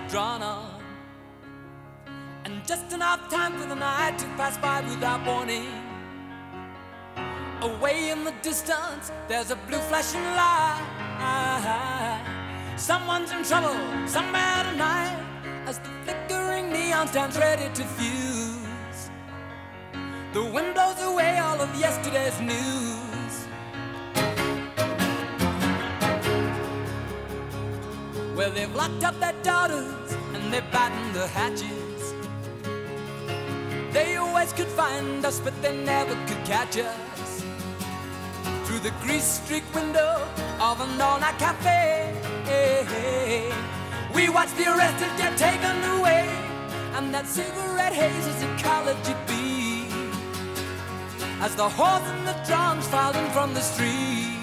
drawn on, and just enough time for the night to pass by without warning. Away in the distance, there's a blue flashing light. Someone's in trouble somewhere tonight, as the flickering neon stands ready to fuse. The wind blows away all of yesterday's news. Well, they've locked up their daughters and they've battened the hatches. They always could find us, but they never could catch us. Through the grease-streaked window of an all-night cafe, we watch the arrested get taken away, and that cigarette haze is a college beat as the horse and the drums filed in from the street.